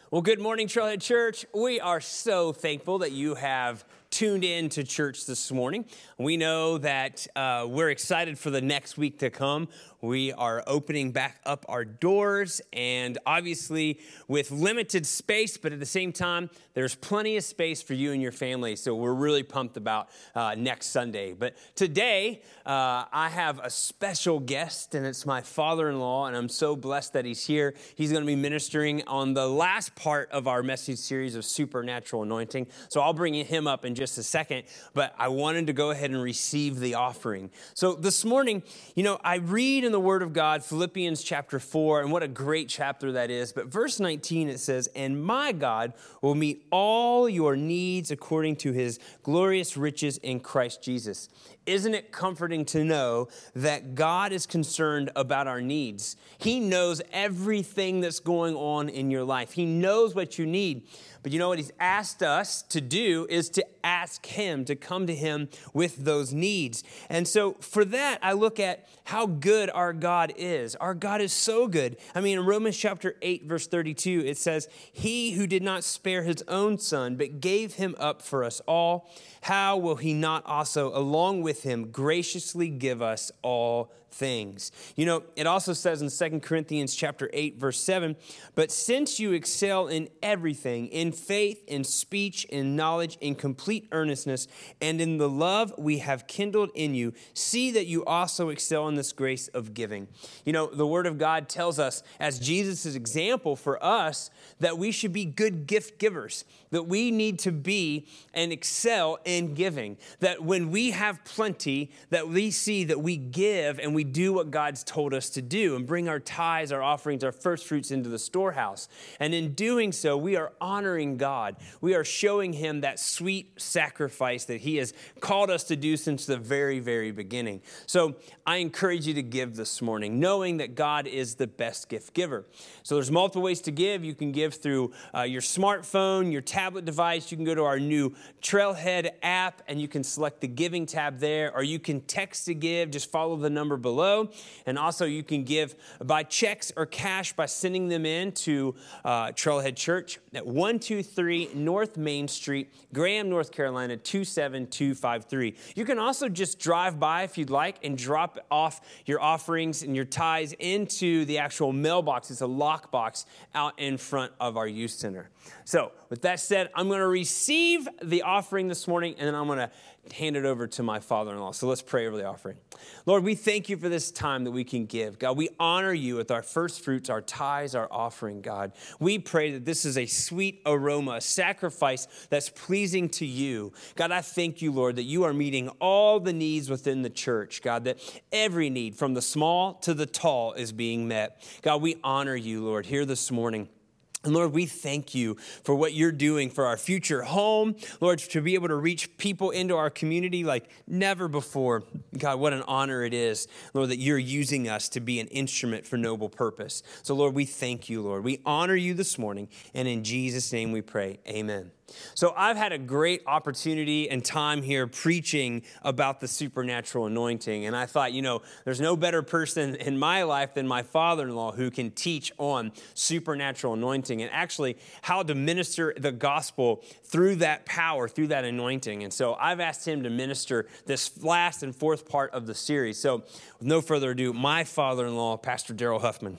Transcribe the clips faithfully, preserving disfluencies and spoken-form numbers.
Well, good morning, Trailhead Church. We are so thankful that you have tuned in to church this morning. We know that uh, we're excited for the next week to come. We are opening back up our doors, and obviously with limited space, but at the same time, there's plenty of space for you and your family, so we're really pumped about uh, next Sunday. But today, uh, I have a special guest, and it's my father-in-law, and I'm so blessed that he's here. He's going to be ministering on the last part of our message series of Supernatural Anointing, so I'll bring him up in just a second, but I wanted to go ahead and receive the offering. So this morning, you know, I read in the Word of God, Philippians chapter four, and what a great chapter that is. But verse nineteen, it says, "And my God will meet all your needs according to his glorious riches in Christ Jesus." Isn't it comforting to know that God is concerned about our needs? He knows everything that's going on in your life. He knows what you need. But you know what he's asked us to do is to ask him, to come to him with those needs. And so for that, I look at how good our God is. Our God is so good. I mean, in Romans chapter eight, verse thirty-two, it says, "He who did not spare his own son, but gave him up for us all, how will he not also, along with him, graciously give us all things?" You know, it also says in Second Corinthians chapter eight, verse seven, "But since you excel in everything, in faith, in speech, in knowledge, in complete earnestness, and in the love we have kindled in you, see that you also excel in this grace of giving." You know, the Word of God tells us, as Jesus' example for us, that we should be good gift givers, that we need to be and excel in giving, that when we have plenty, that we see that we give and we do what God's told us to do and bring our tithes, our offerings, our first fruits into the storehouse. And in doing so, we are honoring God. We are showing him that sweet sacrifice that he has called us to do since the very, very beginning. So I encourage you to give this morning, knowing that God is the best gift giver. So there's multiple ways to give. You can give through uh, your smartphone, your tablet device. You can go to our new Trailhead app and you can select the giving tab there, or you can text to give. Just follow the number below. And also you can give by checks or cash by sending them in to uh, Trailhead Church at one two three North Main Street, Graham, North Carolina, two seven two five three. You can also just drive by if you'd like and drop off your offerings and your tithes into the actual mailbox. It's a lock box out in front of our youth center. So with that said, I'm going to receive the offering this morning, and then I'm going to hand it over to my father-in-law. So let's pray over the offering. Lord, we thank you for this time that we can give. God, we honor you with our first fruits, our tithes, our offering, God. We pray that this is a sweet aroma, a sacrifice that's pleasing to you. God, I thank you, Lord, that you are meeting all the needs within the church. God, that every need from the small to the tall is being met. God, we honor you, Lord, here this morning. And Lord, we thank you for what you're doing for our future home. Lord, to be able to reach people into our community like never before. God, what an honor it is, Lord, that you're using us to be an instrument for noble purpose. So Lord, we thank you, Lord. We honor you this morning, and in Jesus' name we pray, amen. So I've had a great opportunity and time here preaching about the supernatural anointing. And I thought, you know, there's no better person in my life than my father-in-law who can teach on supernatural anointing and actually how to minister the gospel through that power, through that anointing. And so I've asked him to minister this last and fourth part of the series. So with no further ado, my father-in-law, Pastor Daryl Huffman.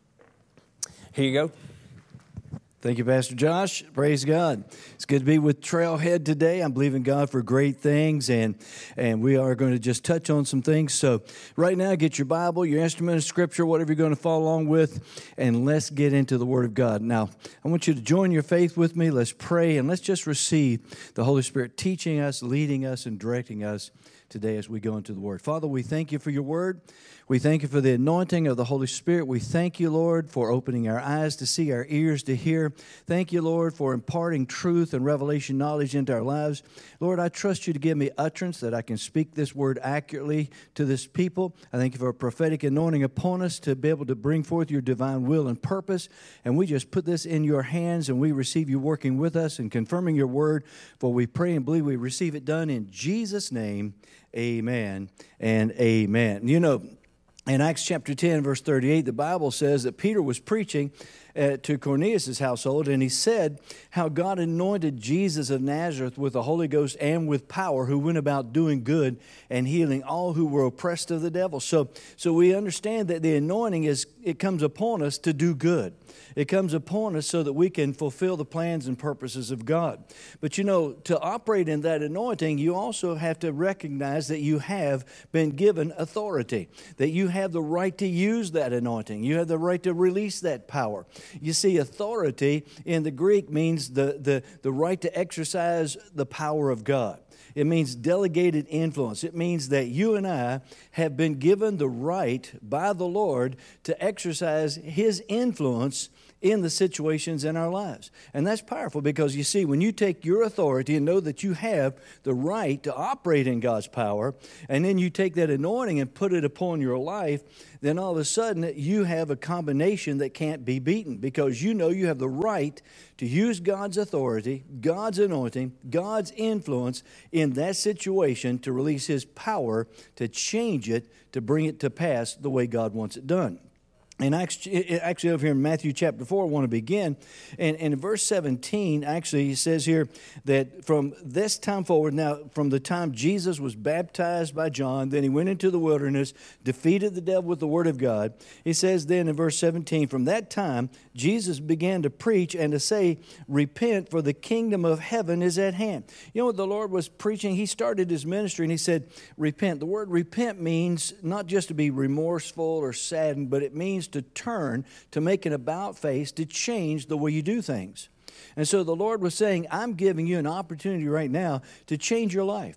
Here you go. Thank you, Pastor Josh. Praise God. It's good to be with Trailhead today. I'm believing God for great things, and and we are going to just touch on some things. So right now, get your Bible, your instrument of Scripture, whatever you're going to follow along with, and let's get into the Word of God. Now, I want you to join your faith with me. Let's pray, and let's just receive the Holy Spirit teaching us, leading us, and directing us today as we go into the Word. Father, we thank you for your Word. We thank you for the anointing of the Holy Spirit. We thank you, Lord, for opening our eyes to see, our ears to hear. Thank you, Lord, for imparting truth and revelation knowledge into our lives. Lord, I trust you to give me utterance that I can speak this word accurately to this people. I thank you for a prophetic anointing upon us to be able to bring forth your divine will and purpose. And we just put this in your hands, and we receive you working with us and confirming your word. For we pray and believe we receive it done in Jesus' name. Amen and amen. You know, in Acts chapter ten, verse thirty-eight, the Bible says that Peter was preaching, uh, to Cornelius' household, and he said how God anointed Jesus of Nazareth with the Holy Ghost and with power, who went about doing good and healing all who were oppressed of the devil. So, so we understand that the anointing is, it comes upon us to do good. It comes upon us so that we can fulfill the plans and purposes of God. But you know, to operate in that anointing, you also have to recognize that you have been given authority, that you have the right to use that anointing. You have the right to release that power. You see, authority in the Greek means the, the, the right to exercise the power of God. It means delegated influence. It means that you and I have been given the right by the Lord to exercise His influence in the situations in our lives. And that's powerful because, you see, when you take your authority and know that you have the right to operate in God's power, and then you take that anointing and put it upon your life, then all of a sudden you have a combination that can't be beaten because you know you have the right to use God's authority, God's anointing, God's influence in that situation to release His power to change it, to bring it to pass the way God wants it done. And actually over here in Matthew chapter four, I want to begin. And, and in verse seventeen, actually, he says here that from this time forward, now from the time Jesus was baptized by John, then he went into the wilderness, defeated the devil with the word of God. He says then in verse seventeen, from that time, Jesus began to preach and to say, repent, for the kingdom of heaven is at hand. You know what the Lord was preaching? He started His ministry and He said, repent. The word repent means not just to be remorseful or saddened, but it means to turn, to make an about face, to change the way you do things. And so the Lord was saying, I'm giving you an opportunity right now to change your life.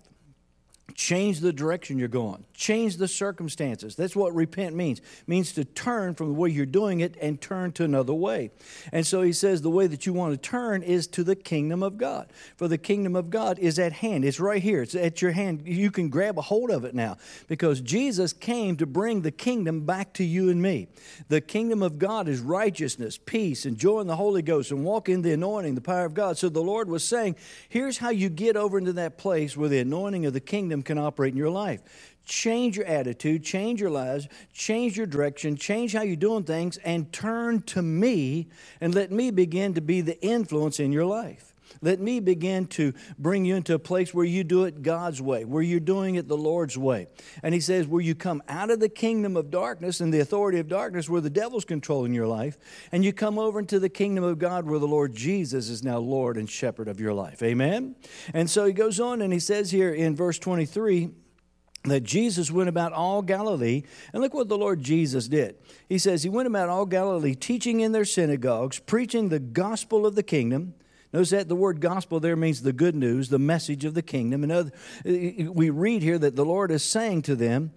Change the direction you're going. Change the circumstances. That's what repent means. It means to turn from the way you're doing it and turn to another way. And so he says the way that you want to turn is to the kingdom of God. For the kingdom of God is at hand. It's right here. It's at your hand. You can grab a hold of it now because Jesus came to bring the kingdom back to you and me. The kingdom of God is righteousness, peace, and joy in the Holy Ghost, and walk in the anointing, the power of God. So the Lord was saying, here's how you get over into that place where the anointing of the kingdom can operate in your life. Change your attitude, change your lives, change your direction, change how you're doing things, and turn to me and let me begin to be the influence in your life. Let me begin to bring you into a place where you do it God's way, where you're doing it the Lord's way. And he says, where you come out of the kingdom of darkness and the authority of darkness where the devil's controlling your life, and you come over into the kingdom of God where the Lord Jesus is now Lord and shepherd of your life. Amen? And so he goes on and he says here in verse twenty-three, that Jesus went about all Galilee. And look what the Lord Jesus did. He says he went about all Galilee, teaching in their synagogues, preaching the gospel of the kingdom. Notice that the word gospel there means the good news, the message of the kingdom. And other, we read here that the Lord is saying to them,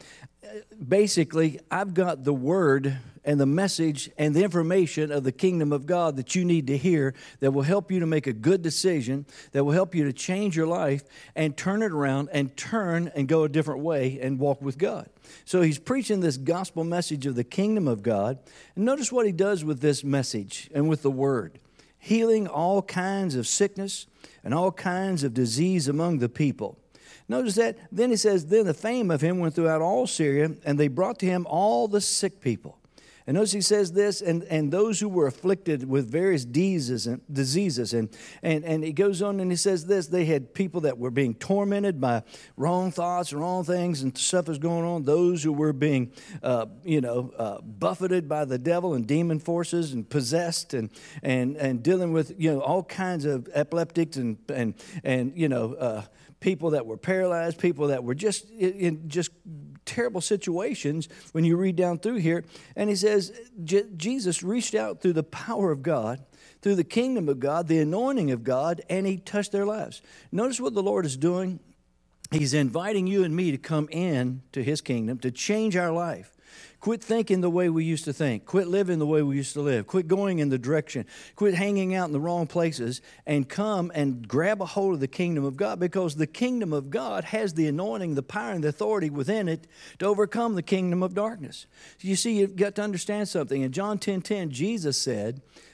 basically, I've got the word and the message and the information of the kingdom of God that you need to hear that will help you to make a good decision, that will help you to change your life and turn it around and turn and go a different way and walk with God. So he's preaching this gospel message of the kingdom of God. And notice what he does with this message and with the word. Healing all kinds of sickness and all kinds of disease among the people. Notice that. Then he says, then the fame of him went throughout all Syria, and they brought to him all the sick people. And notice he says this, and, and those who were afflicted with various diseases and diseases. And, and, and he goes on and he says this, they had people that were being tormented by wrong thoughts and wrong things and stuff was going on. Those who were being, uh, you know, uh, buffeted by the devil and demon forces and possessed and, and, and dealing with, you know, all kinds of epileptics and, and, and you know, uh, people that were paralyzed, people that were just in just terrible situations when you read down through here. And he says, J- Jesus reached out through the power of God, through the kingdom of God, the anointing of God, and he touched their lives. Notice what the Lord is doing. He's inviting you and me to come in to his kingdom, to change our life. Quit thinking the way we used to think. Quit living the way we used to live. Quit going in the direction. Quit hanging out in the wrong places and come and grab a hold of the kingdom of God, because the kingdom of God has the anointing, the power, and the authority within it to overcome the kingdom of darkness. You see, you've got to understand something. In John ten ten, Jesus said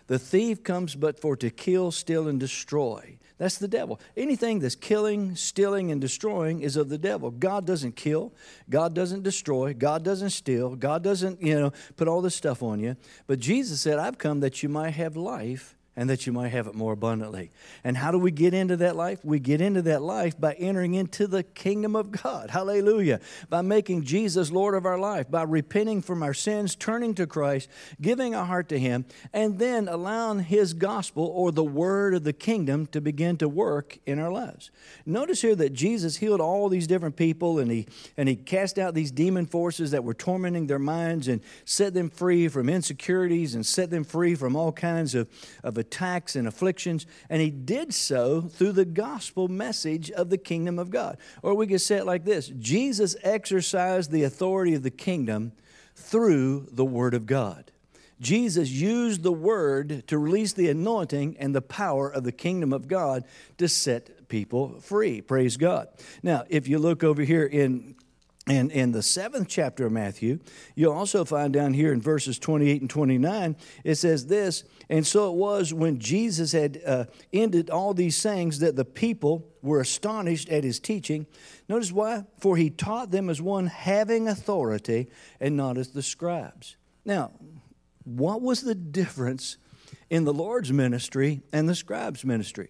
The thief comes but for to kill, steal, and destroy. That's the devil. Anything that's killing, stealing, and destroying is of the devil. God doesn't kill. God doesn't destroy. God doesn't steal. God doesn't, you know, put all this stuff on you. But Jesus said, I've come that you might have life and that you might have it more abundantly. And how do we get into that life? We get into that life by entering into the kingdom of God. Hallelujah. By making Jesus Lord of our life, by repenting from our sins, turning to Christ, giving our heart to Him, and then allowing His gospel or the word of the kingdom to begin to work in our lives. Notice here that Jesus healed all these different people, and he, and he cast out these demon forces that were tormenting their minds and set them free from insecurities and set them free from all kinds of, of attacks and afflictions, and He did so through the gospel message of the kingdom of God. Or we could say it like this: Jesus exercised the authority of the kingdom through the Word of God. Jesus used the Word to release the anointing and the power of the kingdom of God to set people free. Praise God. Now, if you look over here in And in the seventh chapter of Matthew, you'll also find down here in verses twenty-eight and twenty-nine, it says this, and so it was when Jesus had uh, ended all these sayings that the people were astonished at His teaching. Notice why? For He taught them as one having authority and not as the scribes. Now, what was the difference in the Lord's ministry and the scribes' ministry?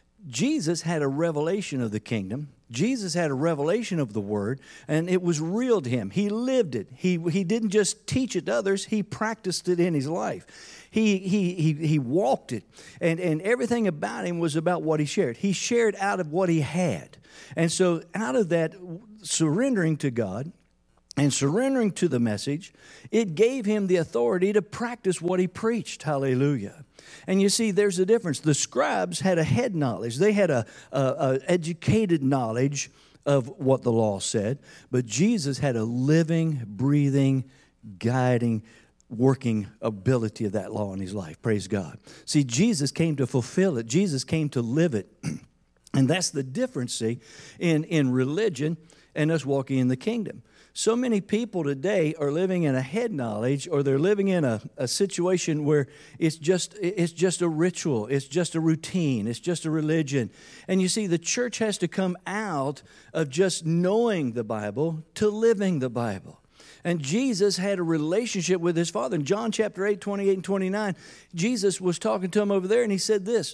Jesus had a revelation of the kingdom. Jesus had a revelation of the Word, and it was real to Him. He lived it. He, he didn't just teach it to others. He practiced it in His life. He, he, he, he walked it, and, and everything about Him was about what He shared. He shared out of what He had. And so out of that, surrendering to God and surrendering to the message, it gave Him the authority to practice what He preached. Hallelujah. And you see, there's a difference. The scribes had a head knowledge. They had a, a, a educated knowledge of what the law said. But Jesus had a living, breathing, guiding, working ability of that law in His life. Praise God. See, Jesus came to fulfill it. Jesus came to live it. And that's the difference, see, in, in religion and us walking in the kingdom. So many people today are living in a head knowledge, or they're living in a, a situation where it's just it's just a ritual, it's just a routine, it's just a religion. And you see, the church has to come out of just knowing the Bible to living the Bible. And Jesus had a relationship with His Father. In John chapter eight, twenty-eight and twenty-nine, Jesus was talking to him over there, and He said this.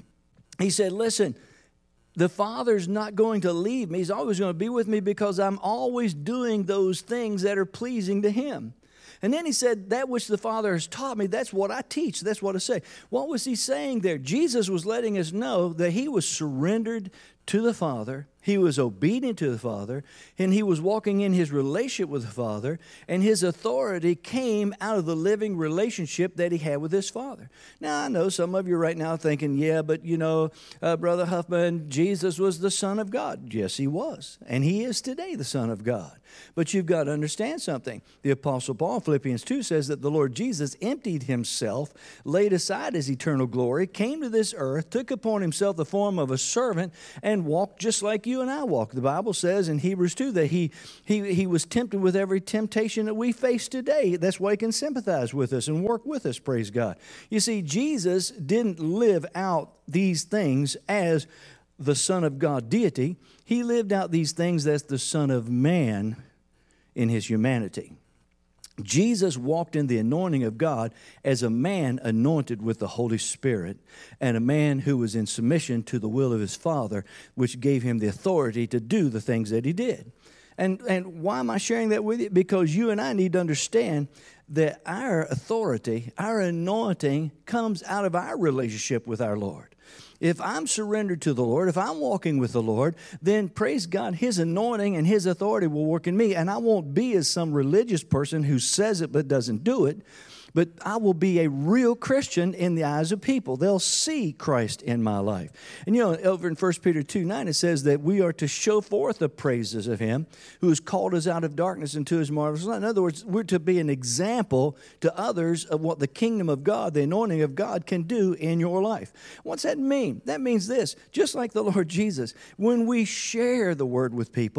He said, listen, the Father's not going to leave me. He's always going to be with me because I'm always doing those things that are pleasing to Him. And then He said, that which the Father has taught me, that's what I teach. That's what I say. What was He saying there? Jesus was letting us know that He was surrendered to the Father. He was obedient to the Father, and He was walking in His relationship with the Father, and His authority came out of the living relationship that He had with His Father. Now, I know some of you right now thinking, yeah, but you know, uh, Brother Huffman, Jesus was the Son of God. Yes, He was, and He is today the Son of God. But you've got to understand something. The Apostle Paul, Philippians two, says that the Lord Jesus emptied Himself, laid aside His eternal glory, came to this earth, took upon Himself the form of a servant, and walked just like you and I walk. The Bible says in Hebrews two that he, he, he was tempted with every temptation that we face today. That's why He can sympathize with us and work with us, praise God. You see, Jesus didn't live out these things as the Son of God deity. He lived out these things as the Son of Man in His humanity. Jesus walked in the anointing of God as a man anointed with the Holy Spirit, and a man who was in submission to the will of His Father, which gave Him the authority to do the things that He did. And, and why am I sharing that with you? Because you and I need to understand that our authority, our anointing comes out of our relationship with our Lord. If I'm surrendered to the Lord, if I'm walking with the Lord, then praise God, His anointing and His authority will work in me. And I won't be as some religious person who says it but doesn't do it. But I will be a real Christian in the eyes of people. They'll see Christ in my life. And you know, over in First Peter two nine, it says that we are to show forth the praises of Him who has called us out of darkness into His marvelous light. In other words, we're to be an example to others of what the kingdom of God, the anointing of God, can do in your life. What's that mean? That means this: just like the Lord Jesus, when we share the word with people,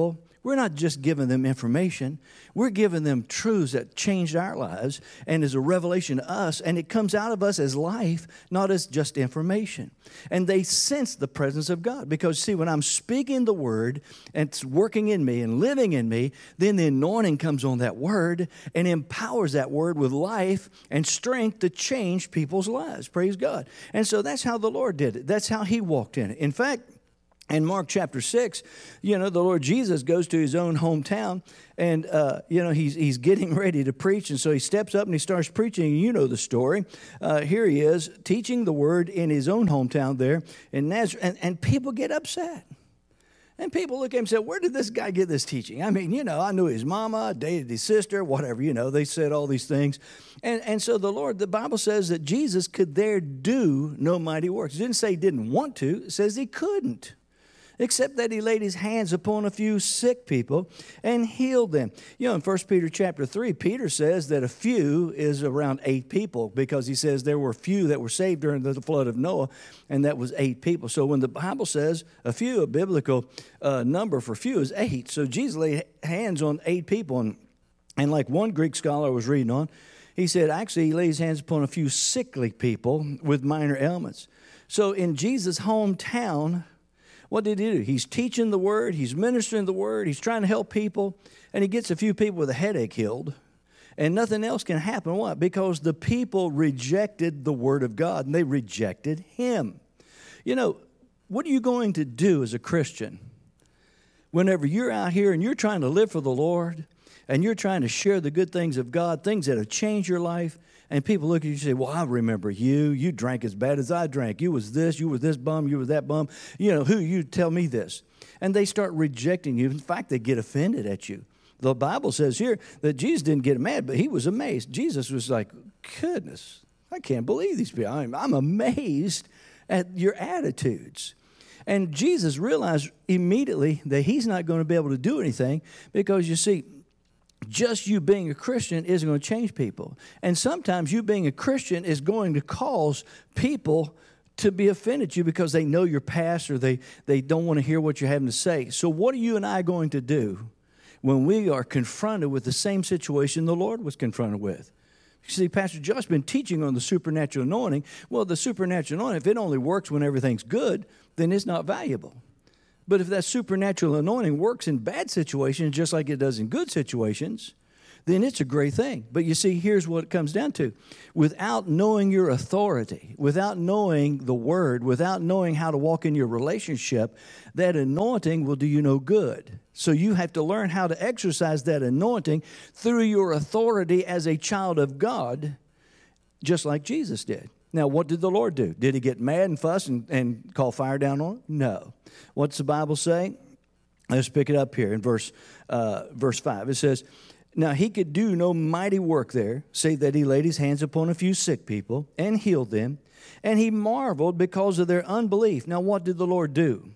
we're not just giving them information. We're giving them truths that changed our lives and is a revelation to us, and it comes out of us as life, not as just information. And they sense the presence of God because, see, when I'm speaking the word and it's working in me and living in me, then the anointing comes on that word and empowers that word with life and strength to change people's lives. Praise God. And so that's how the Lord did it. That's how he walked in it. In fact, in Mark chapter six, you know, the Lord Jesus goes to his own hometown and, uh, you know, he's he's getting ready to preach. And so he steps up and he starts preaching. You know the story. Uh, here he is teaching the word in his own hometown there in Nazareth. And, and people get upset. And people look at him and say, where did this guy get this teaching? I mean, you know, I knew his mama, dated his sister, whatever, you know, they said all these things. And and so the Lord, the Bible says that Jesus could there do no mighty works. It didn't say he didn't want to. It says he couldn't. Except that he laid his hands upon a few sick people and healed them. You know, in First Peter chapter three, Peter says that a few is around eight people because he says there were few that were saved during the flood of Noah, and that was eight people. So when the Bible says a few, a biblical uh, number for few is eight. So Jesus laid hands on eight people, and, and like one Greek scholar I was reading on, he said actually he laid his hands upon a few sickly people with minor ailments. So in Jesus' hometown, what did he do? He's teaching the word. He's ministering the word. He's trying to help people. And he gets a few people with a headache healed. And nothing else can happen. Why? Because the people rejected the word of God. And they rejected him. You know, what are you going to do as a Christian whenever you're out here and you're trying to live for the Lord and you're trying to share the good things of God, things that have changed your life, and people look at you and say, well, I remember you. You drank as bad as I drank. You was this, you was this bum, you was that bum. You know, who you tell me this? And they start rejecting you. In fact, they get offended at you. The Bible says here that Jesus didn't get mad, but he was amazed. Jesus was like, goodness, I can't believe these people. I'm, I'm amazed at your attitudes. And Jesus realized immediately that he's not going to be able to do anything because, you see, just you being a Christian isn't going to change people. And sometimes you being a Christian is going to cause people to be offended at you because they know your past or they, they don't want to hear what you're having to say. So what are you and I going to do when we are confronted with the same situation the Lord was confronted with? You see, Pastor Josh has been teaching on the supernatural anointing. Well, the supernatural anointing, if it only works when everything's good, then it's not valuable. But if that supernatural anointing works in bad situations just like it does in good situations, then it's a great thing. But you see, here's what it comes down to. Without knowing your authority, without knowing the word, without knowing how to walk in your relationship, that anointing will do you no good. So you have to learn how to exercise that anointing through your authority as a child of God, just like Jesus did. Now, what did the Lord do? Did he get mad and fuss and, and call fire down on him? No. What's the Bible say? Let's pick it up here in verse uh, verse five. It says, now he could do no mighty work there, save that he laid his hands upon a few sick people and healed them. And he marveled because of their unbelief. Now, what did the Lord do?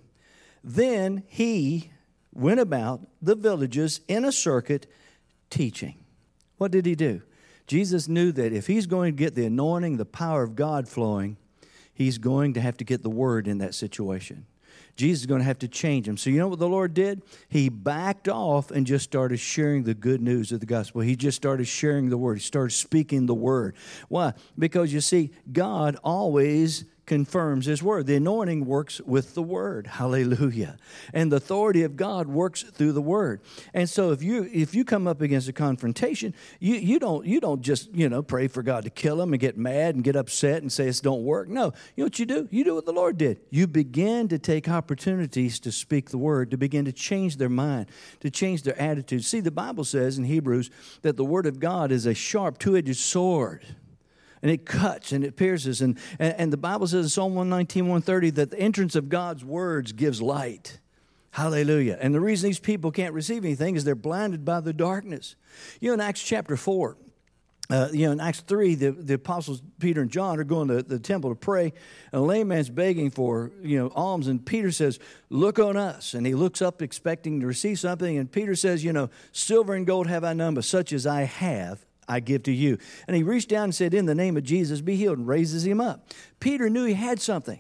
Then he went about the villages in a circuit teaching. What did he do? Jesus knew that if he's going to get the anointing, the power of God flowing, he's going to have to get the word in that situation. Jesus is going to have to change him. So you know what the Lord did? He backed off and just started sharing the good news of the gospel. He just started sharing the word. He started speaking the word. Why? Because you see, God always confirms his word. The anointing works with the word. Hallelujah. And the authority of God works through the word. And so if you if you come up against a confrontation, you, you don't you don't just, you know, pray for God to kill them and get mad and get upset and say it don't work. No. You know what you do? You do what the Lord did. You begin to take opportunities to speak the word, to begin to change their mind, to change their attitude. See, the Bible says in Hebrews that the word of God is a sharp, two-edged sword. And it cuts and it pierces. And, and, and the Bible says in Psalm one nineteen, one thirty that the entrance of God's words gives light. Hallelujah. And the reason these people can't receive anything is they're blinded by the darkness. You know, in Acts chapter four, uh, you know, in Acts three, the, the apostles Peter and John are going to the temple to pray. And a lame man's begging for, you know, alms. And Peter says, look on us. And he looks up expecting to receive something. And Peter says, you know, silver and gold have I none, but such as I have, I give to you. And he reached down and said, in the name of Jesus, be healed, and raises him up. Peter knew he had something.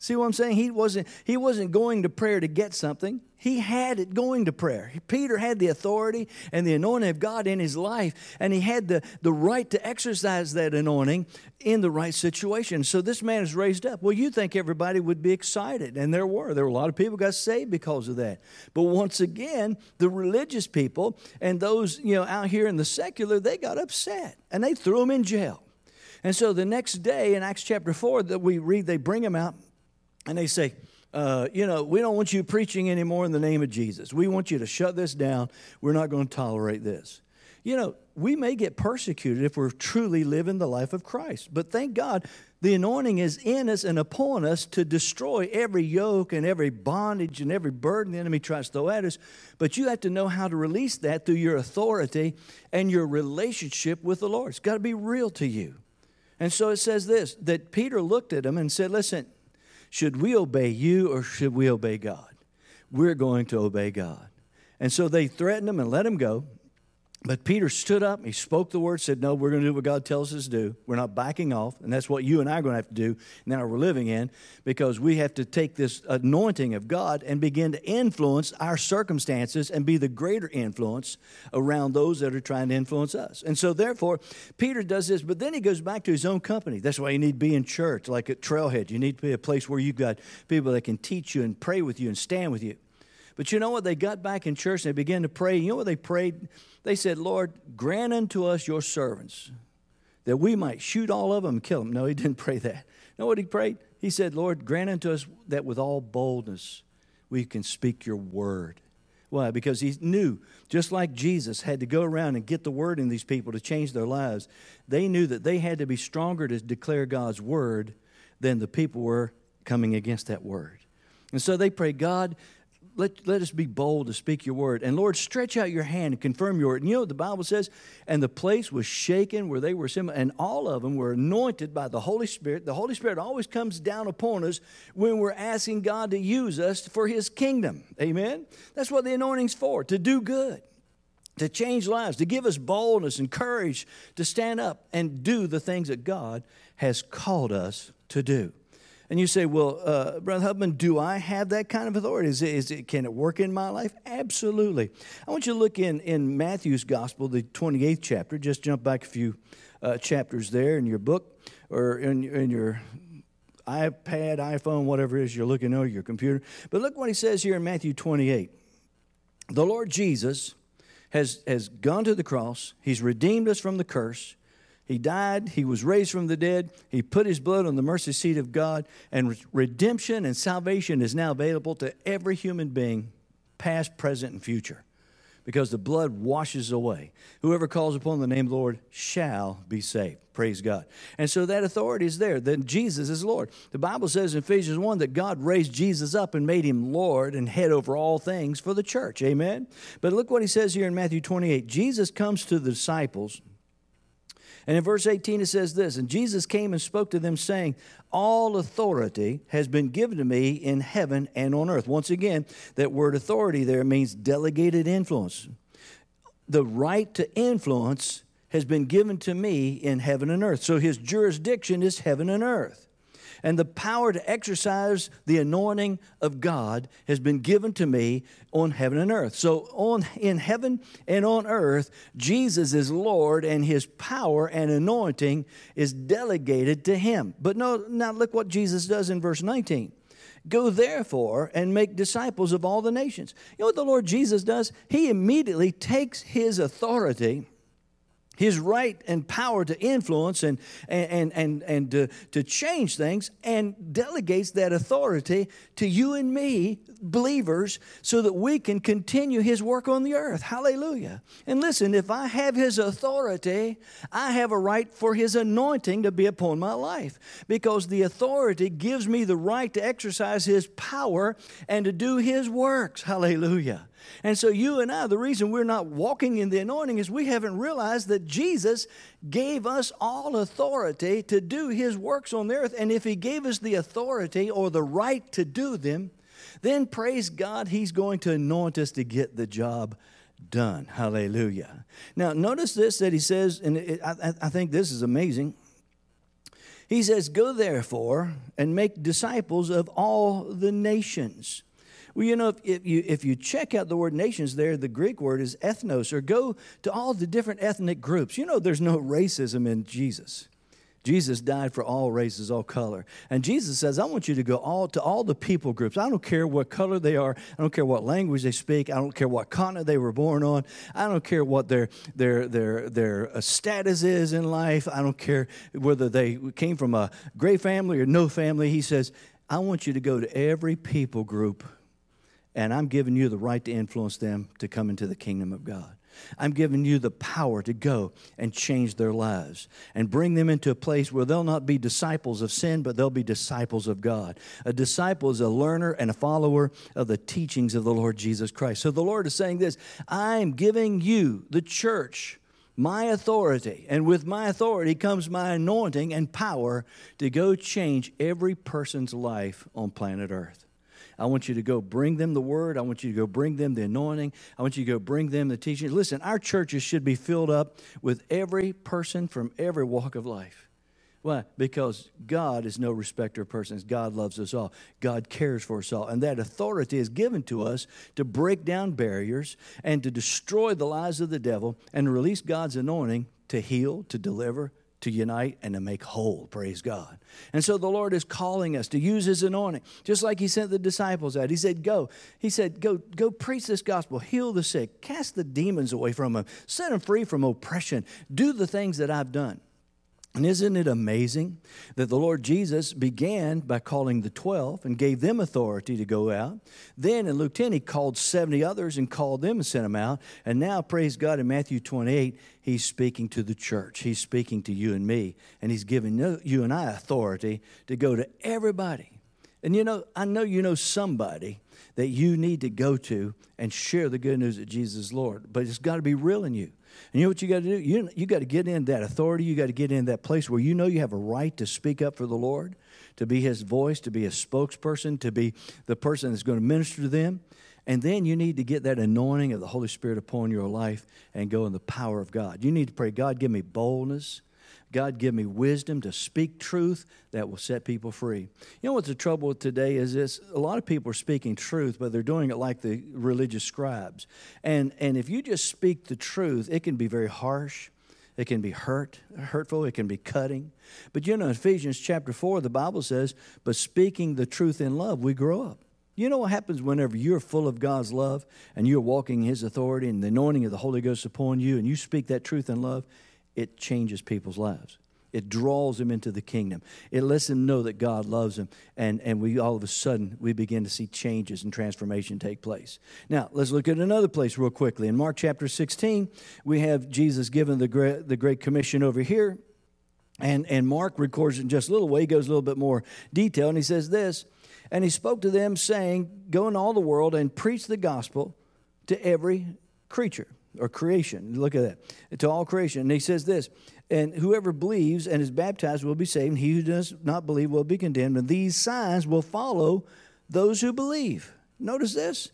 See what I'm saying? He wasn't, he wasn't going to prayer to get something. He had it going to prayer. Peter had the authority and the anointing of God in his life, and he had the, the right to exercise that anointing in the right situation. So this man is raised up. Well, you think everybody would be excited, and there were. There were a lot of people got saved because of that. But once again, the religious people and those, you know, out here in the secular, they got upset, and they threw him in jail. And so the next day in Acts chapter four that we read, they bring him out, and they say, uh, you know, we don't want you preaching anymore in the name of Jesus. We want you to shut this down. We're not going to tolerate this. You know, we may get persecuted if we're truly living the life of Christ. But thank God, the anointing is in us and upon us to destroy every yoke and every bondage and every burden the enemy tries to throw at us. But you have to know how to release that through your authority and your relationship with the Lord. It's got to be real to you. And so it says this, that Peter looked at him and said, listen, should we obey you or should we obey God? We're going to obey God. And so they threatened him and let him go. But Peter stood up, he spoke the word, said, no, we're going to do what God tells us to do. We're not backing off, and that's what you and I are going to have to do now we're living in, because we have to take this anointing of God and begin to influence our circumstances and be the greater influence around those that are trying to influence us. And so therefore, Peter does this, but then he goes back to his own company. That's why you need to be in church, like at Trailhead. You need to be a place where you've got people that can teach you and pray with you and stand with you. But you know what? They got back in church and they began to pray. You know what they prayed? They said, Lord, grant unto us your servants that we might shoot all of them and kill them. No, he didn't pray that. You know what he prayed? He said, Lord, grant unto us that with all boldness we can speak your word. Why? Because he knew, just like Jesus had to go around and get the word in these people to change their lives, they knew that they had to be stronger to declare God's word than the people were coming against that word. And so they prayed, God, Let, let us be bold to speak your word. And Lord, stretch out your hand and confirm your word. And you know what the Bible says? And the place was shaken where they were assembled, and all of them were anointed by the Holy Spirit. The Holy Spirit always comes down upon us when we're asking God to use us for his kingdom. Amen? That's what the anointing's for, to do good, to change lives, to give us boldness and courage to stand up and do the things that God has called us to do. And you say, well, uh, Brother Hubman, do I have that kind of authority? Is it, is it, can it work in my life? Absolutely. I want you to look in, in Matthew's Gospel, the twenty-eighth chapter. Just jump back a few uh, chapters there in your book or in, in your iPad, iPhone, whatever it is you're looking at, or your computer. But look what he says here in Matthew twenty-eight. The Lord Jesus has, has gone to the cross. He's redeemed us from the curse. He died, he was raised from the dead, he put his blood on the mercy seat of God, and redemption and salvation is now available to every human being, past, present, and future, because the blood washes away. Whoever calls upon the name of the Lord shall be saved. Praise God. And so that authority is there. Then Jesus is Lord. The Bible says in Ephesians one that God raised Jesus up and made him Lord and head over all things for the church. Amen? But look what he says here in Matthew twenty-eight. Jesus comes to the disciples, and in verse eighteen, it says this, and Jesus came and spoke to them, saying, all authority has been given to me in heaven and on earth. Once again, that word authority there means delegated influence. The right to influence has been given to me in heaven and earth. So his jurisdiction is heaven and earth. And the power to exercise the anointing of God has been given to me on heaven and earth. So on in heaven and on earth, Jesus is Lord, and his power and anointing is delegated to him. But no, now look what Jesus does in verse nineteen. Go therefore and make disciples of all the nations. You know what the Lord Jesus does? He immediately takes his authority, his right and power to influence and, and, and, and to, to change things, and delegates that authority to you and me, believers, so that we can continue his work on the earth. Hallelujah. And listen, if I have his authority, I have a right for his anointing to be upon my life, because the authority gives me the right to exercise his power and to do his works. Hallelujah. And so you and I, the reason we're not walking in the anointing is we haven't realized that Jesus gave us all authority to do his works on the earth. And if he gave us the authority or the right to do them, then praise God, he's going to anoint us to get the job done. Hallelujah. Now, notice this that he says, and it, I, I think this is amazing. He says, go therefore and make disciples of all the nations. Well, you know, if, if you if you check out the word nations there, the Greek word is ethnos, or go to all the different ethnic groups. You know, there's no racism in Jesus. Jesus died for all races, all color. And Jesus says, I want you to go all to all the people groups. I don't care what color they are. I don't care what language they speak. I don't care what continent they were born on. I don't care what their their their their status is in life. I don't care whether they came from a great family or no family. He says, I want you to go to every people group, and I'm giving you the right to influence them to come into the kingdom of God. I'm giving you the power to go and change their lives and bring them into a place where they'll not be disciples of sin, but they'll be disciples of God. A disciple is a learner and a follower of the teachings of the Lord Jesus Christ. So the Lord is saying this, I'm giving you, the church, my authority, and with my authority comes my anointing and power to go change every person's life on planet Earth. I want you to go bring them the word. I want you to go bring them the anointing. I want you to go bring them the teaching. Listen, our churches should be filled up with every person from every walk of life. Why? Because God is no respecter of persons. God loves us all. God cares for us all. And that authority is given to us to break down barriers and to destroy the lies of the devil and release God's anointing to heal, to deliver, to unite, and to make whole. Praise God. And so the Lord is calling us to use His anointing, just like He sent the disciples out. He said, go. He said, go, go preach this gospel, heal the sick, cast the demons away from them, set them free from oppression, do the things that I've done. And isn't it amazing that the Lord Jesus began by calling the twelve and gave them authority to go out. Then in Luke ten, He called seventy others and called them and sent them out. And now, praise God, in Matthew twenty-eight, He's speaking to the church. He's speaking to you and me. And He's giving you and I authority to go to everybody. And you know, I know you know somebody that you need to go to and share the good news that Jesus is Lord. But it's got to be real in you. And you know what you got to do? You, you got to get in that authority. You got to get in that place where you know you have a right to speak up for the Lord, to be His voice, to be a spokesperson, to be the person that's going to minister to them. And then you need to get that anointing of the Holy Spirit upon your life and go in the power of God. You need to pray, God, give me boldness. God, give me wisdom to speak truth that will set people free. You know what the trouble with today is this? A lot of people are speaking truth, but they're doing it like the religious scribes. And, and if you just speak the truth, it can be very harsh. It can be hurt, hurtful. It can be cutting. But you know, in Ephesians chapter four, the Bible says, but speaking the truth in love, we grow up. You know what happens whenever you're full of God's love and you're walking in His authority and the anointing of the Holy Ghost upon you and you speak that truth in love? It changes people's lives. It draws them into the kingdom. It lets them know that God loves them. And, and we all of a sudden, we begin to see changes and transformation take place. Now, let's look at another place real quickly. In Mark chapter sixteen, we have Jesus giving the great, the Great Commission over here. And, and Mark records it in just a little way. He goes a little bit more detail. And he says this, and He spoke to them saying, go in all the world and preach the gospel to every creature. Or creation. Look at that. To all creation. And He says this, and whoever believes and is baptized will be saved, and he who does not believe will be condemned. And these signs will follow those who believe. Notice this.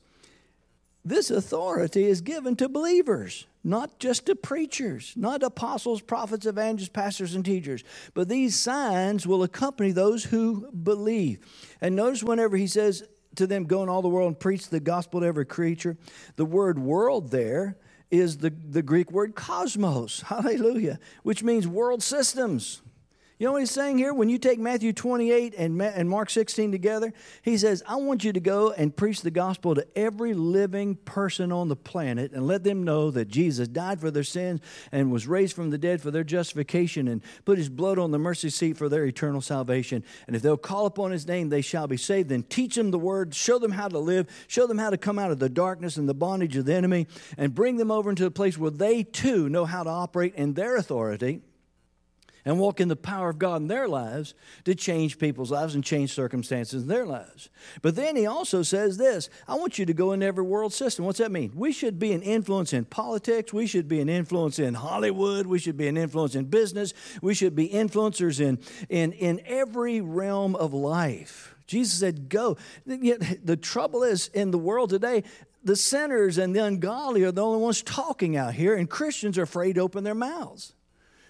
This authority is given to believers, not just to preachers, not apostles, prophets, evangelists, pastors, and teachers. But these signs will accompany those who believe. And notice whenever He says to them, go in all the world and preach the gospel to every creature, the word world there is the, the Greek word cosmos, hallelujah, which means world systems. You know what He's saying here? When you take Matthew twenty-eight and, Ma- and Mark sixteen together, He says, I want you to go and preach the gospel to every living person on the planet and let them know that Jesus died for their sins and was raised from the dead for their justification and put His blood on the mercy seat for their eternal salvation. And if they'll call upon His name, they shall be saved. Then teach them the word, show them how to live, show them how to come out of the darkness and the bondage of the enemy, and bring them over into a place where they too know how to operate in their authority and walk in the power of God in their lives to change people's lives and change circumstances in their lives. But then He also says this, I want you to go into every world system. What's that mean? We should be an influence in politics. We should be an influence in Hollywood. We should be an influence in business. We should be influencers in, in, in every realm of life. Jesus said, go. Yet the trouble is, in the world today, the sinners and the ungodly are the only ones talking out here, and Christians are afraid to open their mouths.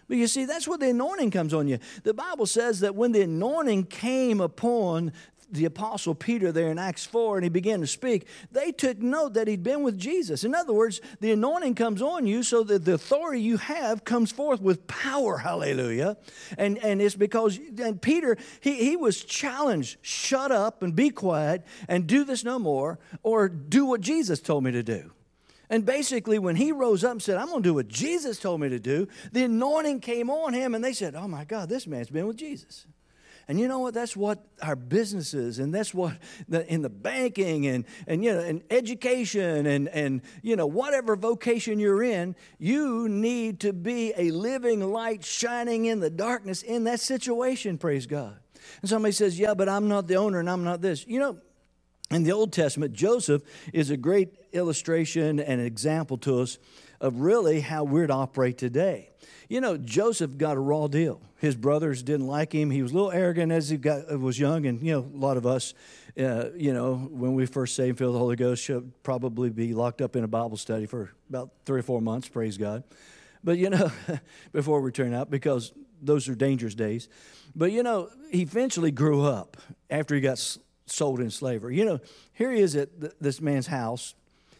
But you see, that's where the anointing comes on you. The Bible says that when the anointing came upon the Apostle Peter there in Acts four, and he began to speak, they took note that he'd been with Jesus. In other words, the anointing comes on you so that the authority you have comes forth with power, hallelujah. And, and it's because, and Peter, he, he was challenged, shut up and be quiet and do this no more, or do what Jesus told me to do. And basically, when he rose up and said, I'm going to do what Jesus told me to do, the anointing came on him, and they said, oh my God, this man's been with Jesus. And you know what? That's what our businesses, and that's what the, in the banking and, and you know, and education and, and you know, whatever vocation you're in, you need to be a living light shining in the darkness in that situation, praise God. And somebody says, yeah, but I'm not the owner and I'm not this. You know, in the Old Testament, Joseph is a great illustration and example to us of really how we're to operate today. You know, Joseph got a raw deal. His brothers didn't like him. He was a little arrogant as he got, was young. And, you know, a lot of us, uh, you know, when we first saved and filled with the Holy Ghost, should probably be locked up in a Bible study for about three or four months, praise God. But, you know, before we turn out, because those are dangerous days. But, you know, he eventually grew up after he got sold in slavery. You know, here he is at th- this man's house,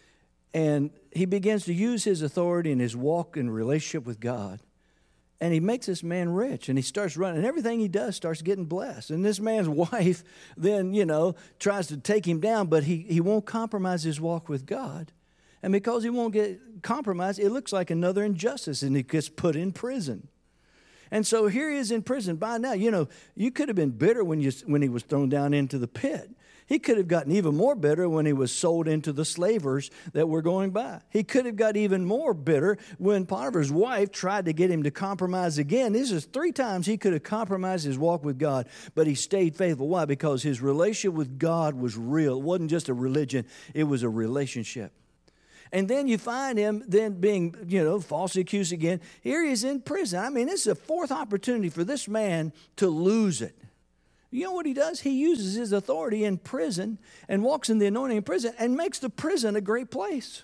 and he begins to use his authority and his walk and relationship with God. And he makes this man rich, and he starts running. And everything he does starts getting blessed. And this man's wife then, you know, tries to take him down, but he, he won't compromise his walk with God. And because he won't get compromised, it looks like another injustice, and he gets put in prison. And so here he is in prison. By now, you know, you could have been bitter when, you, when he was thrown down into the pit. He could have gotten even more bitter when he was sold into the slavers that were going by. He could have got even more bitter when Potiphar's wife tried to get him to compromise again. This is three times he could have compromised his walk with God, but he stayed faithful. Why? Because his relationship with God was real. It wasn't just a religion, it was a relationship. And then you find him then being, you know, falsely accused again. Here he is in prison. I mean, this is a fourth opportunity for this man to lose it. You know what he does? He uses his authority in prison and walks in the anointing in prison and makes the prison a great place.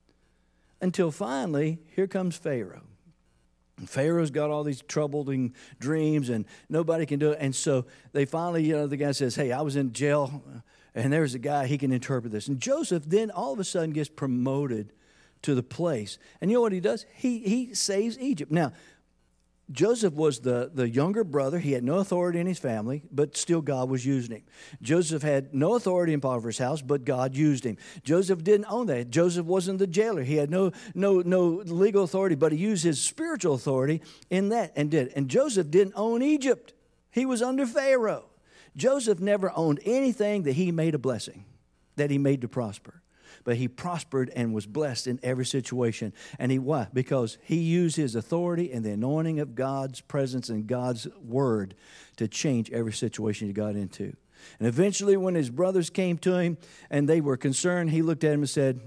Until finally, here comes Pharaoh. And Pharaoh's got all these troubling dreams and nobody can do it. And so they finally, you know, the guy says, hey, I was in jail and there's a guy, he can interpret this. And Joseph then all of a sudden gets promoted to the place. And you know what he does? He, he saves Egypt. Now, Joseph was the, the younger brother. He had no authority in his family, but still God was using him. Joseph had no authority in Potiphar's house, but God used him. Joseph didn't own that. Joseph wasn't the jailer. He had no, no, no legal authority, but he used his spiritual authority in that and did. And Joseph didn't own Egypt. He was under Pharaoh. Joseph never owned anything that he made a blessing, that he made to prosper. But he prospered and was blessed in every situation. And he why? Because he used his authority and the anointing of God's presence and God's word to change every situation he got into. And eventually when his brothers came to him and they were concerned, he looked at him and said,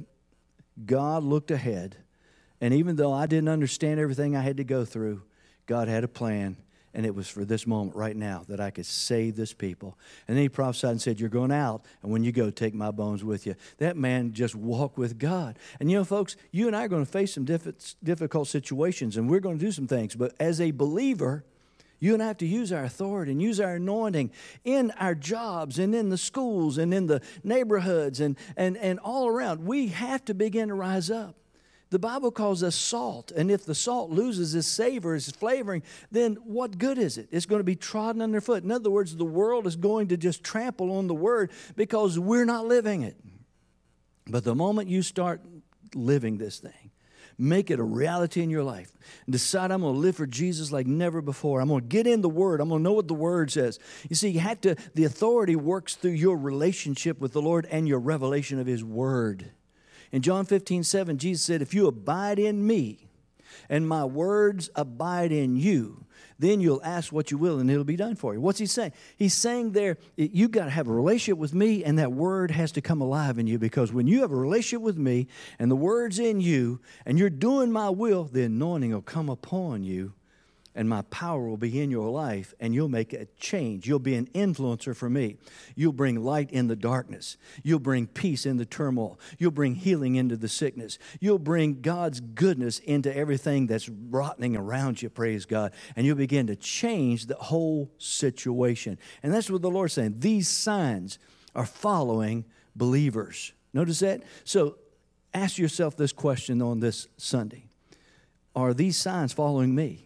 God looked ahead. And even though I didn't understand everything I had to go through, God had a plan. And it was for this moment right now that I could save this people. And then he prophesied and said, you're going out, and when you go, take my bones with you. That man just walked with God. And you know, folks, you and I are going to face some diff- difficult situations, and we're going to do some things. But as a believer, you and I have to use our authority and use our anointing in our jobs and in the schools and in the neighborhoods and, and, and all around. We have to begin to rise up. The Bible calls us salt, and if the salt loses its savor, its flavoring, then what good is it? It's going to be trodden underfoot. In other words, the world is going to just trample on the word because we're not living it. But the moment you start living this thing, make it a reality in your life, and decide I'm going to live for Jesus like never before. I'm going to get in the word. I'm going to know what the word says. You see, you have to, the authority works through your relationship with the Lord and your revelation of his word. In John fifteen seven, Jesus said, if you abide in me and my words abide in you, then you'll ask what you will and it'll be done for you. What's he saying? He's saying there, you got to have a relationship with me and that word has to come alive in you, because when you have a relationship with me and the word's in you and you're doing my will, the anointing will come upon you and my power will be in your life, and you'll make a change. You'll be an influencer for me. You'll bring light in the darkness. You'll bring peace in the turmoil. You'll bring healing into the sickness. You'll bring God's goodness into everything that's rotting around you, praise God. And you'll begin to change the whole situation. And that's what the Lord's saying. These signs are following believers. Notice that? So ask yourself this question on this Sunday. Are these signs following me?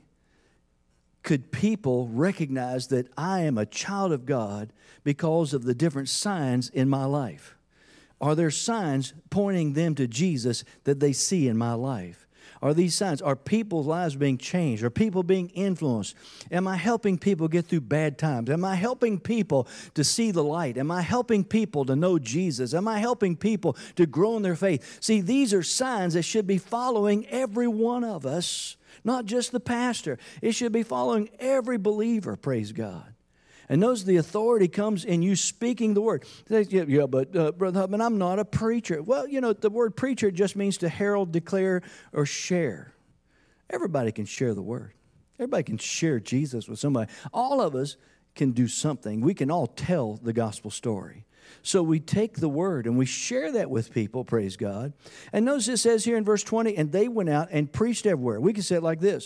Could people recognize that I am a child of God because of the different signs in my life? Are there signs pointing them to Jesus that they see in my life? Are these signs, are people's lives being changed? Are people being influenced? Am I helping people get through bad times? Am I helping people to see the light? Am I helping people to know Jesus? Am I helping people to grow in their faith? See, these are signs that should be following every one of us. Not just the pastor. It should be following every believer, praise God. And notice the authority comes in you speaking the word. Yeah, yeah but uh, Brother Hubman, I'm not a preacher. Well, you know, the word preacher just means to herald, declare, or share. Everybody can share the word. Everybody can share Jesus with somebody. All of us can do something. We can all tell the gospel story. So we take the word and we share that with people, praise God. And notice it says here in verse twenty, and they went out and preached everywhere. We can say it like this.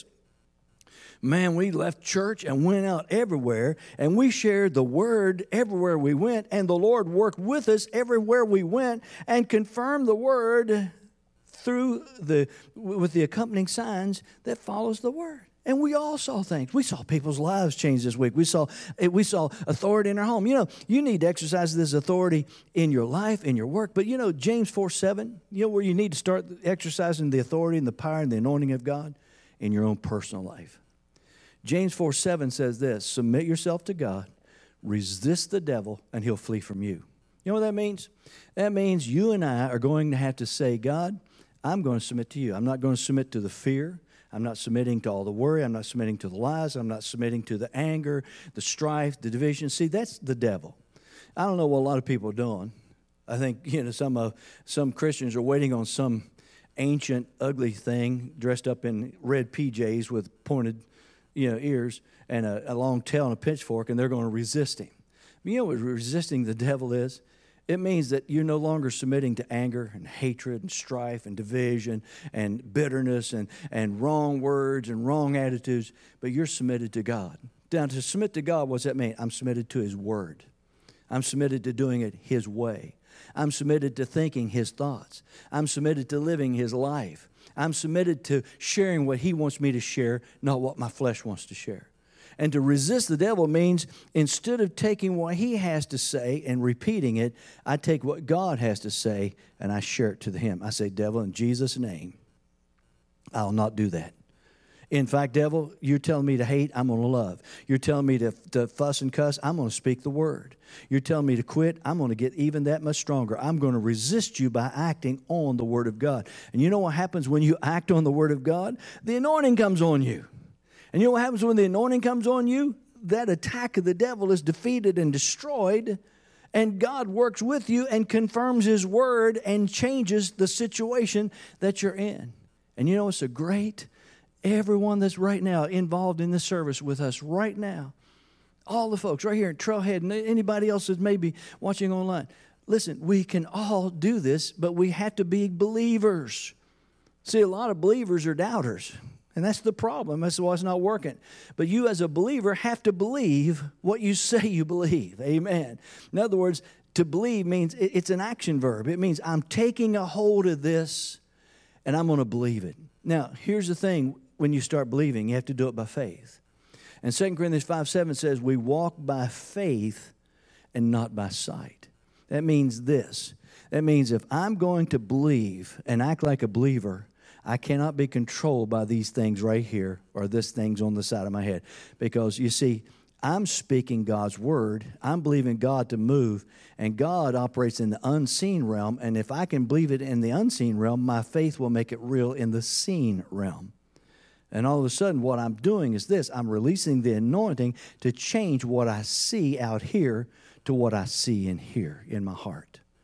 Man, we left church and went out everywhere, and we shared the word everywhere we went, and the Lord worked with us everywhere we went and confirmed the word through the with the accompanying signs that follows the word. And we all saw things. We saw people's lives change this week. We saw we saw authority in our home. You know, you need to exercise this authority in your life, in your work. But you know, James four seven, you know where you need to start exercising the authority and the power and the anointing of God? In your own personal life. James four seven says this, submit yourself to God, resist the devil, and he'll flee from you. You know what that means? That means you and I are going to have to say, God, I'm going to submit to you. I'm not going to submit to the fear. I'm not submitting to all the worry. I'm not submitting to the lies. I'm not submitting to the anger, the strife, the division. See, that's the devil. I don't know what a lot of people are doing. I think, you know, some of some Christians are waiting on some ancient, ugly thing dressed up in red P Js with pointed, you know, ears and a, a long tail and a pitchfork, and they're going to resist him. You know what resisting the devil is? It means that you're no longer submitting to anger and hatred and strife and division and bitterness and, and wrong words and wrong attitudes, but you're submitted to God. Now, to submit to God, what's that mean? I'm submitted to His Word. I'm submitted to doing it His way. I'm submitted to thinking His thoughts. I'm submitted to living His life. I'm submitted to sharing what He wants me to share, not what my flesh wants to share. And to resist the devil means instead of taking what he has to say and repeating it, I take what God has to say and I share it to him. I say, devil, in Jesus' name, I'll not do that. In fact, devil, you're telling me to hate, I'm going to love. You're telling me to, to fuss and cuss, I'm going to speak the word. You're telling me to quit, I'm going to get even that much stronger. I'm going to resist you by acting on the word of God. And you know what happens when you act on the word of God? The anointing comes on you. And you know what happens when the anointing comes on you? That attack of the devil is defeated and destroyed, and God works with you and confirms His word and changes the situation that you're in. And you know what's so great? Everyone that's right now involved in this service with us right now, all the folks right here in Trailhead and anybody else that may be watching online, listen, we can all do this, but we have to be believers. See, a lot of believers are doubters. And that's the problem. That's why it's not working. But you as a believer have to believe what you say you believe. Amen. In other words, to believe means it's an action verb. It means I'm taking a hold of this and I'm going to believe it. Now, here's the thing. When you start believing, you have to do it by faith. And Second Corinthians five seven says, we walk by faith and not by sight. That means this. That means if I'm going to believe and act like a believer, I cannot be controlled by these things right here or this thing's on the side of my head. Because, you see, I'm speaking God's word. I'm believing God to move. And God operates in the unseen realm. And if I can believe it in the unseen realm, my faith will make it real in the seen realm. And all of a sudden, what I'm doing is this. I'm releasing the anointing to change what I see out here to what I see in here in my heart.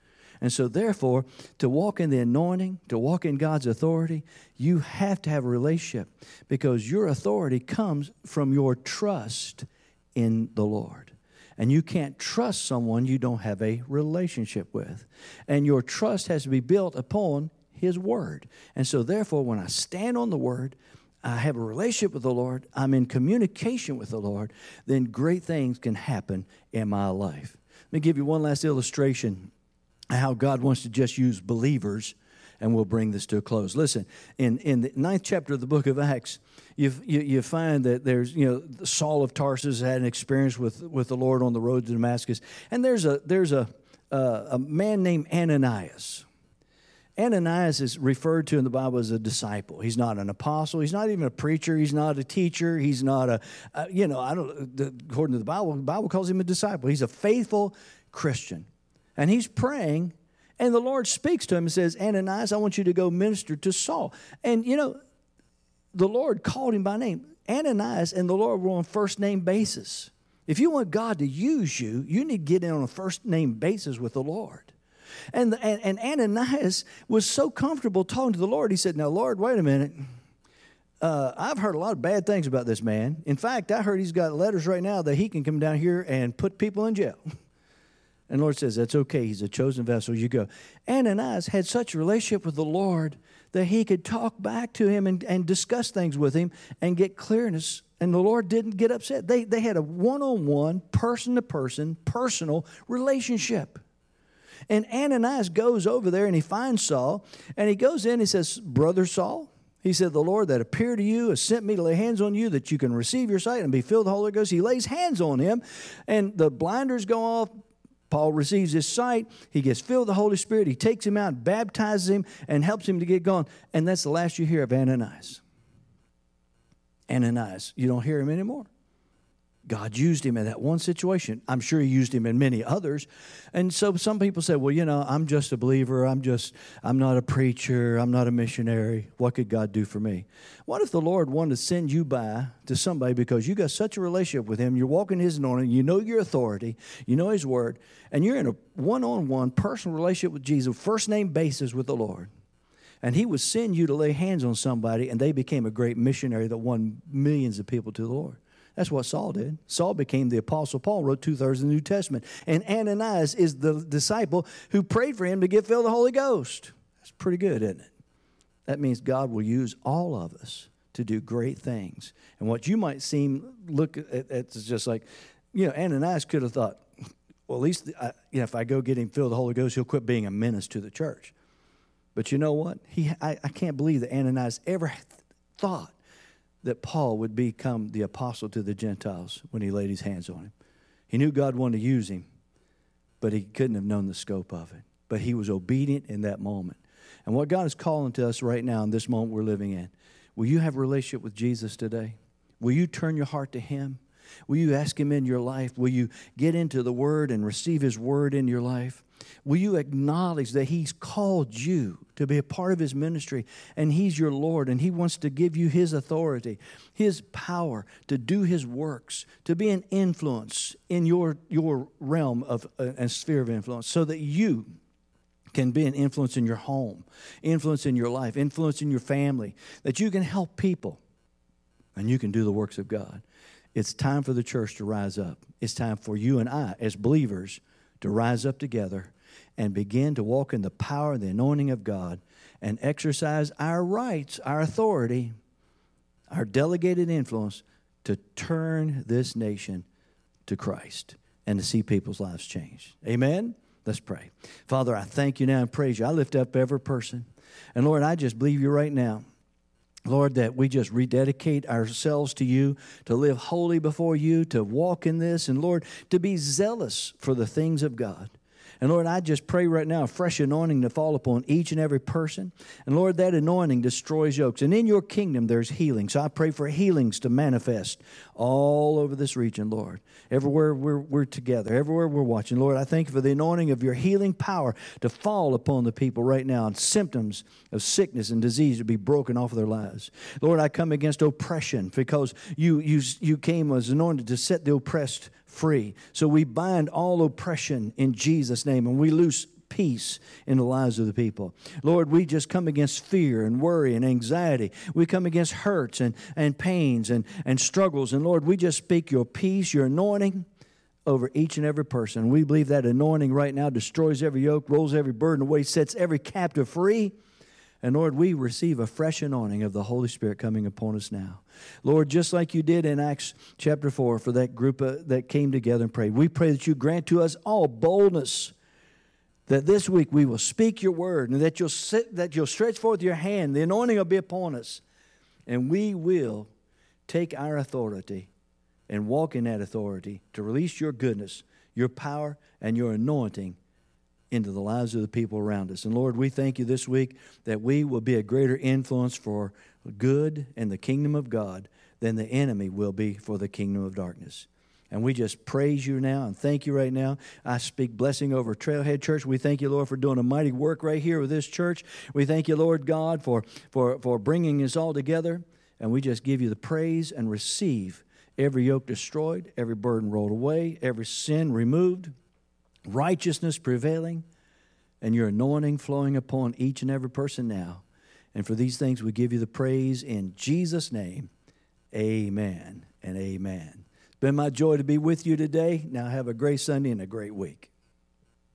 And so therefore, to walk in the anointing, to walk in God's authority, you have to have a relationship, because your authority comes from your trust in the Lord. And you can't trust someone you don't have a relationship with. And your trust has to be built upon His Word. And so therefore, when I stand on the Word, I have a relationship with the Lord, I'm in communication with the Lord, then great things can happen in my life. Let me give you one last illustration of how God wants to just use believers, and we'll bring this to a close. Listen, in, in the ninth chapter of the book of Acts, you, you, you find that there's, you know, Saul of Tarsus had an experience with, with the Lord on the road to Damascus, and there's a, there's a, uh, a man named Ananias. Ananias is referred to in the Bible as a disciple. He's not an apostle. He's not even a preacher. He's not a teacher. He's not a, uh, you know, I don't. The, according to the Bible, the Bible calls him a disciple. He's a faithful Christian. And he's praying, and the Lord speaks to him and says, Ananias, I want you to go minister to Saul. And, you know, the Lord called him by name. Ananias and the Lord were on first name basis. If you want God to use you, you need to get in on a first name basis with the Lord. And, and, and Ananias was so comfortable talking to the Lord. He said, now, Lord, wait a minute. Uh, I've heard a lot of bad things about this man. In fact, I heard he's got letters right now that he can come down here and put people in jail. And the Lord says, that's okay. He's a chosen vessel. You go. Ananias had such a relationship with the Lord that he could talk back to him and, and discuss things with him and get clearness. And the Lord didn't get upset. They, they had a one-on-one, person-to-person, personal relationship. And Ananias goes over there and he finds Saul. And he goes in and he says, Brother Saul, he said, the Lord that appeared to you has sent me to lay hands on you that you can receive your sight and be filled with the Holy Ghost. He lays hands on him and the blinders go off. Paul receives his sight. He gets filled with the Holy Spirit. He takes him out, baptizes him, and helps him to get going. And that's the last you hear of Ananias. Ananias, you don't hear him anymore. God used him in that one situation. I'm sure he used him in many others. And so some people say, well, you know, I'm just a believer. I'm just, I'm not a preacher. I'm not a missionary. What could God do for me? What if the Lord wanted to send you by to somebody because you got such a relationship with him, you're walking his anointing, you know your authority, you know his word, and you're in a one-on-one personal relationship with Jesus, first name basis with the Lord. And he would send you to lay hands on somebody, and they became a great missionary that won millions of people to the Lord. That's what Saul did. Saul became the Apostle Paul, wrote two-thirds of the New Testament. And Ananias is the disciple who prayed for him to get filled with the Holy Ghost. That's pretty good, isn't it? That means God will use all of us to do great things. And what you might seem, look at, it's just like, you know, Ananias could have thought, well, at least I, you know, if I go get him filled with the Holy Ghost, he'll quit being a menace to the church. But you know what? He, I, I can't believe that Ananias ever thought that Paul would become the apostle to the Gentiles when he laid his hands on him. He knew God wanted to use him, but he couldn't have known the scope of it. But he was obedient in that moment. And what God is calling to us right now in this moment we're living in, will you have a relationship with Jesus today? Will you turn your heart to him? Will you ask him in your life? Will you get into the word and receive his word in your life? Will you acknowledge that he's called you to be a part of his ministry and he's your Lord and he wants to give you his authority, his power to do his works, to be an influence in your, your realm of uh, and sphere of influence so that you can be an influence in your home, influence in your life, influence in your family, that you can help people and you can do the works of God. It's time for the church to rise up. It's time for you and I as believers to rise up together and begin to walk in the power and the anointing of God and exercise our rights, our authority, our delegated influence to turn this nation to Christ and to see people's lives change. Amen? Let's pray. Father, I thank you now and praise you. I lift up every person. And Lord, I just believe you right now, Lord, that we just rededicate ourselves to you, to live holy before you, to walk in this, and Lord, to be zealous for the things of God. And Lord, I just pray right now a fresh anointing to fall upon each and every person. And Lord, that anointing destroys yokes. And in your kingdom, there's healing. So I pray for healings to manifest all over this region, Lord. Everywhere we're, we're together, everywhere we're watching. Lord, I thank you for the anointing of your healing power to fall upon the people right now, and symptoms of sickness and disease to be broken off of their lives. Lord, I come against oppression because you, you, you came as anointed to set the oppressed free. So we bind all oppression in Jesus' name, and we loose peace in the lives of the people. Lord, we just come against fear and worry and anxiety. We come against hurts and, and pains and, and struggles. And Lord, we just speak your peace, your anointing over each and every person. We believe that anointing right now destroys every yoke, rolls every burden away, sets every captive free. And Lord, we receive a fresh anointing of the Holy Spirit coming upon us now. Lord, just like you did in Acts chapter four for that group uh, that came together and prayed, we pray that you grant to us all boldness, that this week we will speak your word, and that you'll sit, that you'll stretch forth your hand. The anointing will be upon us, and we will take our authority and walk in that authority to release your goodness, your power, and your anointing into the lives of the people around us. And Lord, we thank you this week that we will be a greater influence for good and the kingdom of God than the enemy will be for the kingdom of darkness. And we just praise you now and thank you right now. I speak blessing over Trailhead Church. We thank you, Lord, for doing a mighty work right here with this church. We thank you, Lord God, for, for, for bringing us all together. And we just give you the praise and receive every yoke destroyed, every burden rolled away, every sin removed, righteousness prevailing, and your anointing flowing upon each and every person now. And for these things we give you the praise in Jesus' name. Amen and amen. It's been my joy to be with you today. Now have a great Sunday and a great week.